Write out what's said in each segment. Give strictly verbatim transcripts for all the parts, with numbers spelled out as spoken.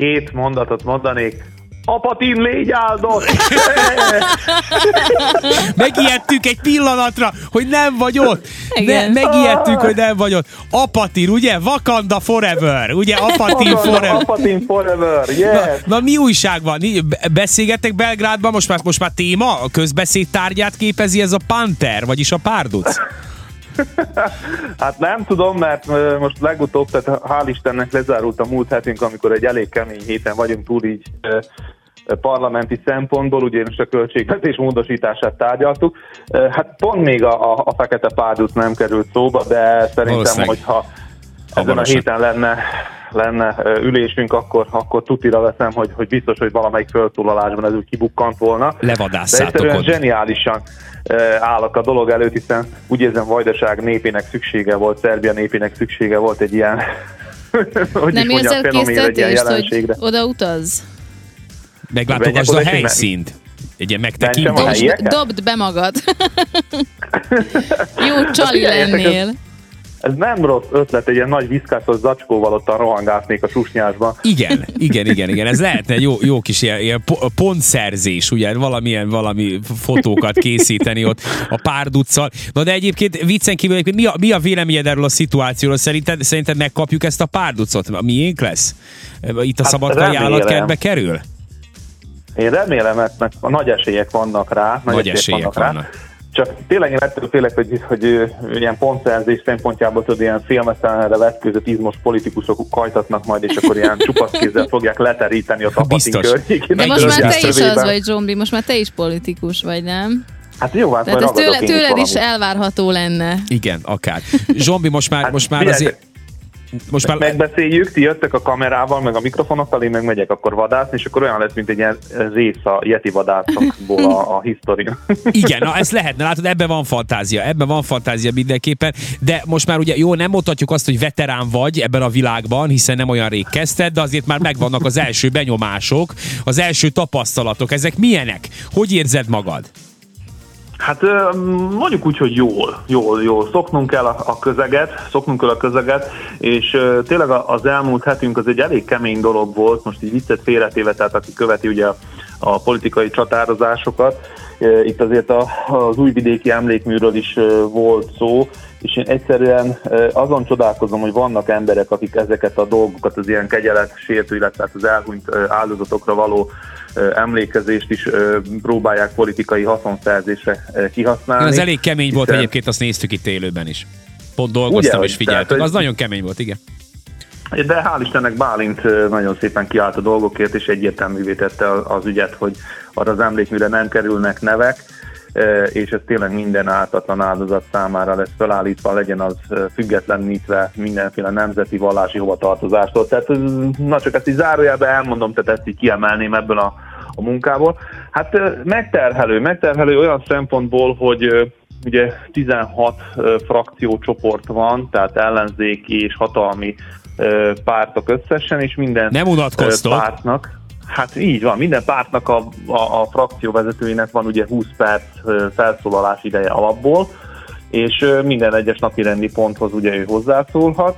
két mondatot mondanék. Apatin, légy áldott! Megijedtünk egy pillanatra, hogy nem vagy ott. Ne, megijedtünk, hogy nem vagy ott. Apatin, ugye? Wakanda forever. Ugye? Apatin forever. Apatin forever, yes. Na, na mi újság van? Beszélgettek Belgrádban? Most már, most már téma? A közbeszéd tárgyát képezi ez a Panther, vagyis a párduc? Hát nem tudom, mert most legutóbb, tehát hál' Istennek lezárult a múlt hetünk, amikor egy elég kemény héten vagyunk túl így parlamenti szempontból, ugye most a költségvetés módosítását tárgyaltuk. Hát pont még a, a, a fekete párduc nem került szóba, de szerintem, hogyha ezen a héten lenne, lenne ülésünk, akkor, akkor tutira veszem, hogy, hogy biztos, hogy valamelyik felszólalásban ez úgy kibukkant volna. Levadásszátok. De egyszerűen zseniálisan állok a dolog előtt, hiszen úgy érzem, Vajdaság népének szüksége volt, Szerbia népének szüksége volt egy ilyen nem érzel késztetést, hogy oda utaz? Meglátogasd a helyszínt. Egy ilyen megtekintés. Dobd, dobd be magad. Jó csali lennél. Ez nem rossz ötlet, egy ilyen nagy viszkászos zacskóval ottan rohangásznék a susnyásba. Igen, igen, igen, igen. Ez lehetne jó, jó kis ilyen, ilyen pontszerzés, ugye, valamilyen valami fotókat készíteni ott a párduccal. Na de egyébként viccen kívül, egyébként mi a, mi a véleményed erről a szituációról? Szerinted, szerinted megkapjuk ezt a párducot? Miénk lesz? Itt a hát Szabadkai állatkertbe kerül? Én remélem, mert a nagy esélyek vannak rá. Nagy, nagy esélyek vannak. vannak. Rá. Csak tényleg én ettől félek, hogy, hogy ilyen pontszerzés szempontjából tudod, ilyen filmesztelenre vetkőzött izmos politikusok kajtatnak majd, és akkor ilyen csupaszkézzel fogják leteríteni a Apatin környékén. De most már te is az vagy, Zsombi, most már te is politikus vagy, nem? Hát jó, hát tehát ez tőle, tőled is, is elvárható lenne. Igen, akár. Zsombi, most már, hát, most már azért... Most már megbeszéljük, ti jöttek a kamerával, meg a mikrofonokkal, én meg megyek akkor vadászni, és akkor olyan lesz, mint egy ilyen rész a Yeti vadászokból a, a hisztória. Igen, na ez lehetne, látod, ebben van fantázia, ebben van fantázia mindenképpen, de most már ugye jó, nem mondhatjuk azt, hogy veterán vagy ebben a világban, hiszen nem olyan rég kezdted, de azért már megvannak az első benyomások, az első tapasztalatok, ezek milyenek? Hogy érzed magad? Hát mondjuk úgy, hogy jól, jól, jól. Szoknunk kell a, a közeget, szoknunk kell a közeget, és uh, tényleg az elmúlt hetünk az egy elég kemény dolog volt, most így viccet félretéve, tehát aki követi ugye a, a politikai csatározásokat, uh, itt azért a, az újvidéki emlékműről is uh, volt szó, és én egyszerűen uh, azon csodálkozom, hogy vannak emberek, akik ezeket a dolgokat, az ilyen kegyelet sértő, illetve az elhunyt uh, áldozatokra való emlékezést is próbálják politikai haszonszerzésre kihasználni. Ez elég kemény hiszen... volt egyébként, azt néztük itt élőben is. Pont dolgoztam ugye, és figyeltük. Tehát, az hogy... nagyon kemény volt, igen. De hál' Istennek Bálint nagyon szépen kiállt a dolgokért, és egyértelművé tette az ügyet, hogy arra az emlékműre nem kerülnek nevek, és ez tényleg minden ártatlan áldozat számára lesz felállítva, legyen az függetlenítve mindenféle nemzeti vallási hovatartozástól. Tehát na csak ezt így zárójelben elmondom, tehát ezt így kiemelném ebből a, a munkából. Hát megterhelő, megterhelő olyan szempontból, hogy ugye tizenhat frakciócsoport van, tehát ellenzéki és hatalmi pártok összesen, és minden nem unatkoztok. Pártnak. Hát így van, minden pártnak a, a, a frakcióvezetőinek van ugye húsz perc felszólalás ideje alapból, és minden egyes napirendi ponthoz ugye ő hozzászólhat,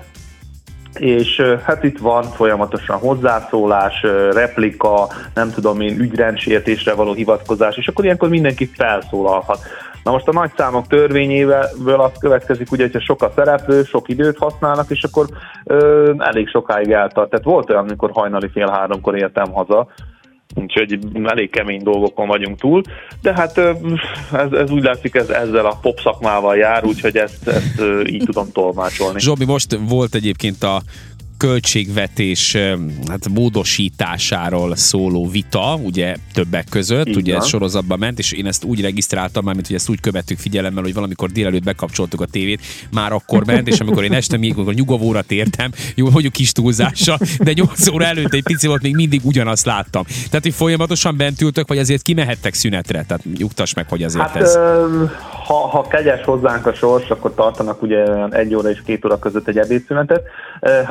és hát itt van folyamatosan hozzászólás, replika, nem tudom én, ügyrendsérdésre való hivatkozás, és akkor ilyenkor mindenki felszólalhat. Na most a nagy számok törvényéből az következik, ugye, hogyha sok a szereplő, sok időt használnak, és akkor ö, elég sokáig eltart. Tehát volt olyan, amikor hajnali fél háromkor értem haza, úgyhogy elég kemény dolgokon vagyunk túl, de hát ez, ez úgy látszik, ez ezzel a pop szakmával jár, úgyhogy ezt, ezt így tudom tolmácsolni. Zsobi, most volt egyébként a költségvetés hát módosításáról szóló vita, ugye többek között, így ugye ez sorozatban ment, és én ezt úgy regisztráltam már, mint hogy ezt úgy követtük figyelemmel, hogy valamikor délelőtt bekapcsoltuk a tévét, már akkor ment, és amikor én este még a nyugovóra tértem, jó, mondjuk kis túlzással, de nyolc óra előtt egy pici volt, még mindig ugyanazt láttam. Tehát, hogy folyamatosan bent ültök, vagy azért kimehettek szünetre? Tehát nyugtass meg, hogy azért hát, ez... Ha, ha kegyes hozzánk a sors, akkor tartanak ugye egy óra és két óra között egy ebédszünetet. Hát ettől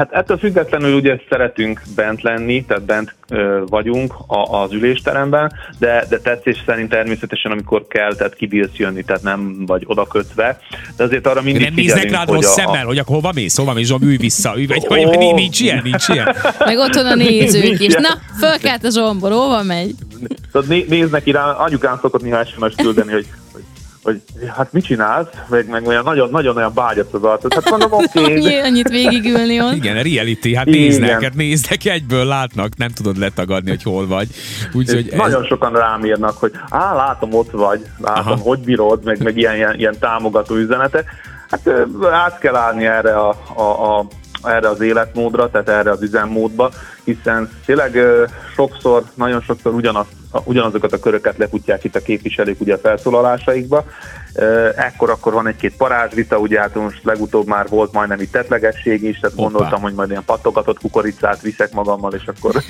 függetlenül ugye szeretünk bent lenni, tehát bent ö, vagyunk a, az ülésteremben, de, de tetszés szerint természetesen, amikor kell, tehát kibírsz jönni, tehát nem vagy oda kötve. De azért arra mindig nem néznek rád rossz a... szemmel, hogy akkor hova mész, hova mész, Zsom, ülj vissza, ülj, vagy, oh. vagy nincs ilyen, nincs ilyen. Meg otthon a nézők is. Na, fölkelt a Zsombor, hova megy? Né- néznek rá, anyukám szokott néha es em es küldeni, hogy hogy hát mit csinálsz, meg, meg olyan nagyon, nagyon olyan bágyat az arcod. Hát mondom, oké. Okay. Annyit végigülni ott. Igen, reality, hát néznek, hát néznek, egyből látnak, nem tudod letagadni, hogy hol vagy. Úgy, hogy ez... Nagyon sokan rám írnak, hogy á, látom, ott vagy, látom, aha, hogy bírod, meg, meg ilyen, ilyen, ilyen támogató üzenetek. Hát át kell állni erre a, a, a erre az életmódra, tehát erre az üzemmódba, hiszen tényleg sokszor, nagyon sokszor ugyanaz, ugyanazokat a köröket lefutják itt a képviselők ugye a felszólalásaikba. Ekkor akkor van egy-két parázsvita, ugye hát most legutóbb már volt majdnem itt tettlegesség is, tehát Opa. Gondoltam, hogy majd ilyen pattogatott kukoricát viszek magammal, és akkor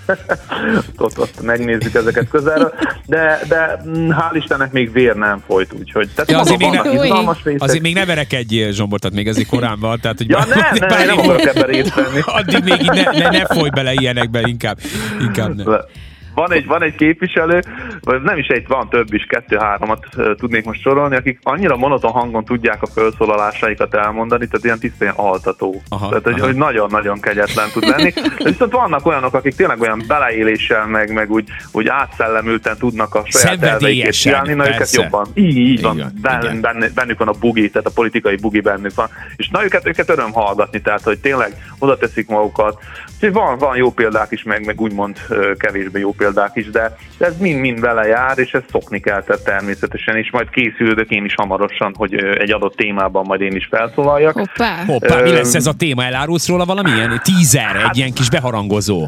ott, ott megnézzük ezeket közelről. De, de hál' Istennek még vér nem folyt, úgyhogy ja, azért, még ne, azért még ne verekedj, Zsombor, tehát még azért korán van. Tehát, hogy ja, nem, nem, nem, nem akarok ebben részt venni. Addig még ne, ne, ne folyj bele ilyenekbe, inkább, inkább nem. Van egy, van egy képviselő, vagy nem is egy, van több is, kettő-háromat tudnék most sorolni, akik annyira monoton hangon tudják a felszólalásaikat elmondani, tehát ilyen tisztán altató. Aha, tehát, hogy, hogy nagyon-nagyon kegyetlen tud lenni. De viszont vannak olyanok, akik tényleg olyan beleéléssel, meg, meg úgy, úgy átszellemülten tudnak a saját elveiket csinálni, na őket jobban. Így, így van, igen, ben, igen. Ben, bennük van a bugi, tehát a politikai bugi bennük van. És na őket, őket öröm hallgatni, tehát hogy tényleg oda teszik magukat. Van, van jó példák is, meg, meg úgymond kevésbé jó példák is, de ez mind-mind vele jár, és ezt szokni kell természetesen, és majd készülök én is hamarosan, hogy egy adott témában majd én is felszólaljak. Hoppá! Hoppá, mi lesz ez a téma? Elárulsz róla valamilyen tízer, egy ilyen kis beharangozó?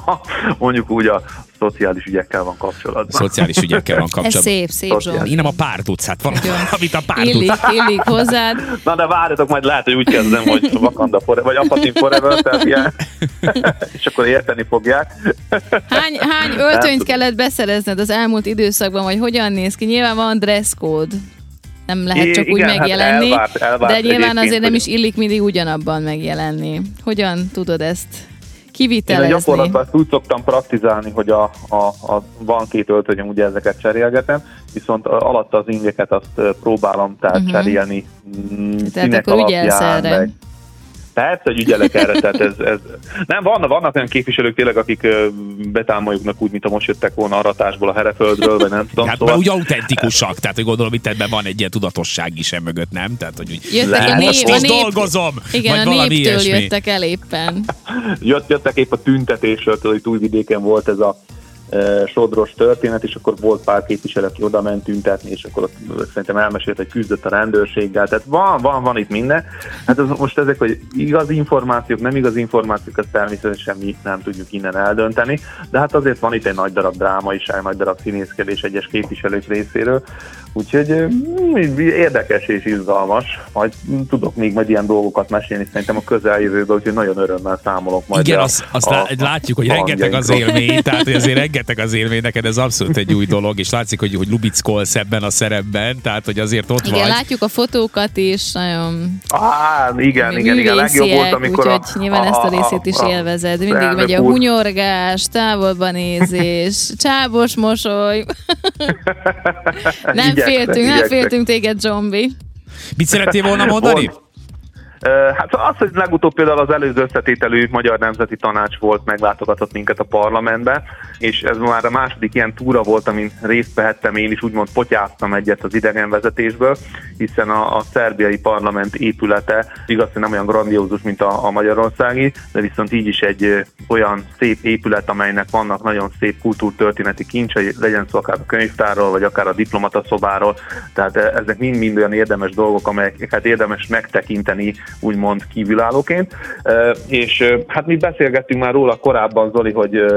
Mondjuk úgy a szociális ügyekkel van kapcsolatban. Szociális ügyekkel van kapcsolatban. Ez szép, szép Zsom. Én nem a párt utcát, valamit a párt illik, illik hozzád. Na de várjatok, majd lehet, hogy úgy kezdem, hogy Wakanda Forever, vagy Apatin Forever, tehát ilyen, és akkor érteni fogják. Hány, hány öltönyt kellett beszerezned az elmúlt időszakban, vagy hogyan néz ki? Nyilván van dress code. Nem lehet csak igen, úgy megjelenni, hát elvárt, elvárt de nyilván azért nem is illik mindig ugyanabban megjelenni. Hogyan tudod ezt kivitelezni? Én a gyakorlatban úgy szoktam praktizálni, hogy a, a, a, van két öltönyöm, ugye ezeket cserélgetem, viszont alatta az ingeket azt próbálom tehát uh-huh. cserélni. Tehát akkor ügyelsz erre. Persze, hogy ügyelek erre, tehát ez, ez... Nem, vannak, vannak olyan képviselők tényleg, akik betámoljuknak úgy, mint ha most jöttek volna aratásból a Hereföldről, vagy nem tudom. Hát szóval... úgy autentikusak, tehát hogy gondolom, itt ebben van egy ilyen tudatosság is emögött, nem? Tehát, hogy úgy jöttek a nép, most, a most nép, dolgozom, igen, vagy a valami néptől ilyesmi. Jöttek el éppen. Jött, jöttek épp a tüntetésről, hogy Újvidéken volt ez a sodros történet, és akkor volt pár képviselő, aki oda ment tüntetni, és akkor szerintem elmesélt, hogy küzdött a rendőrséggel. Tehát van, van, van itt minden. Hát az, most ezek, hogy igaz információk, nem igaz információk, ezt természetesen mi nem tudjuk innen eldönteni, de hát azért van itt egy nagy darab dráma is, egy nagy darab színészkedés egyes képviselők részéről. Úgyhogy érdekes és izgalmas. Majd tudok még majd ilyen dolgokat mesélni szerintem a közeljövőben, úgyhogy nagyon örömmel számolok majd. Igen, azt, azt a, látjuk, hogy rengeteg az élmény, tehát hogy azért rengeteg az élmény, neked ez abszolút egy új dolog, és látszik, hogy, hogy lubickolsz ebben a szerepben, tehát hogy azért ott igen, vagy. Igen, látjuk a fotókat is, nagyon Á, igen, igen, igen, legjobb volt, amikor úgyhogy a, nyilván a, ezt a részét is a, élvezed. Mindig megy a hunyorgás, távolba nézés, csábos mosoly. Nem Féltünk, nem igyekszek. féltünk téged, Zsombi. Mit szeretnél volna mondani? Hát az, hogy legutóbb például az előző összetételű Magyar Nemzeti Tanács volt, meglátogatott minket a parlamentbe, és ez már a második ilyen túra volt, amin részt vehettem, én is úgymond potyáztam egyet az idegenvezetésből, hiszen a, a szerbiai parlament épülete igaz, hogy nem olyan grandiózus, mint a, a magyarországi, de viszont így is egy ö, olyan szép épület, amelynek vannak nagyon szép kultúrtörténeti kincsei, legyen szó akár a könyvtárról, vagy akár a diplomataszobáról, tehát ezek mind-mind olyan érdemes dolgok, amelyeket érdemes megtekinteni úgymond kívülállóként, és hát mi beszélgettünk már róla korábban, Zoli, hogy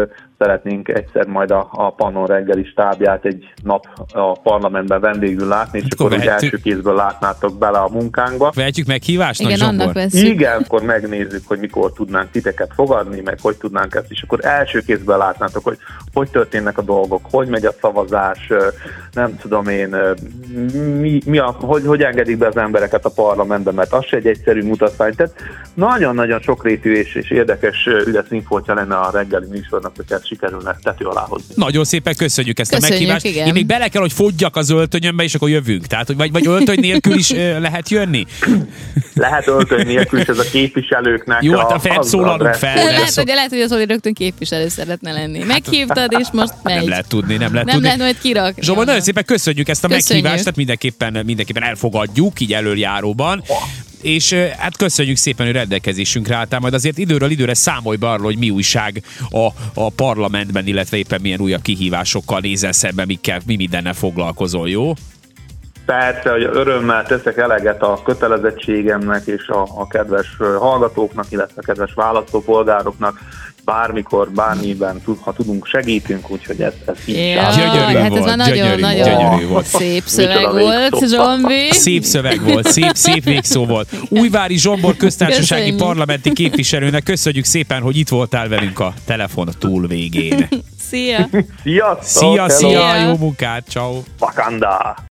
szeretnénk egyszer majd a, a Pannon reggeli stábját egy nap a parlamentben vendégül látni, és akkor, akkor első kézből látnátok bele a munkánkba. Vehetjük meghívásnak, igen, Zsombor? Igen, akkor megnézzük, hogy mikor tudnánk titeket fogadni, meg hogy tudnánk ezt, és akkor első kézből látnátok, hogy hogy történnek a dolgok, hogy megy a szavazás, nem tudom én, mi, mi a, hogy, hogy engedik be az embereket a parlamentbe, mert az se egy egyszerű mutatvány. Tehát nagyon-nagyon sokrétű és, és érdekes ügyes infótja lenne a reggeli műsornak, hogy ezt sikerülne tető alá hozni. Nagyon szépen köszönjük ezt köszönjük, a meghívást. Igen. Én még bele kell, hogy fogyjak az öltönyömbe, és akkor jövünk. Tehát, hogy vagy, vagy öltöny nélkül is lehet jönni? Lehet öltöny nélkül is, ez a képviselőknek. Jó, hát felszólalunk fel. Lehet, hogy, lehet, hogy az Oli rögtön képviselő szeretne lenni. Meghívtad, és most megy. Nem lehet tudni, nem lehet nem tudni. lehet majd kirak. Zsombor, nagyon szépen köszönjük ezt a köszönjük. meghívást, tehát mindenképpen, mindenképpen elfogadjuk, így előjáróban. És hát köszönjük szépen, hogy rendelkezésünkre álltál, majd azért időről időre számolj be arról, hogy mi újság a, a parlamentben, illetve éppen milyen újabb kihívásokkal nézel szembe, mikkel, mi mindennel foglalkozol, jó? Persze, hogy örömmel teszek eleget a kötelezettségemnek és a, a kedves hallgatóknak, illetve a kedves választópolgároknak, bármikor, bármiben, ha tudunk, segítünk, úgyhogy ez, ez így. Ja, gyönyörű hát volt, ez már nagyon-nagyon volt. Szép szöveg volt, Zsombi. Szép szöveg volt, szép, szép végszó volt. Újvári Zsombor köztársasági köszönjük. Parlamenti képviselőnek köszönjük szépen, hogy itt voltál velünk a telefon túlvégén. Szia! Sziasztok! Szia, szia, jó munkát, ciao. Wakanda!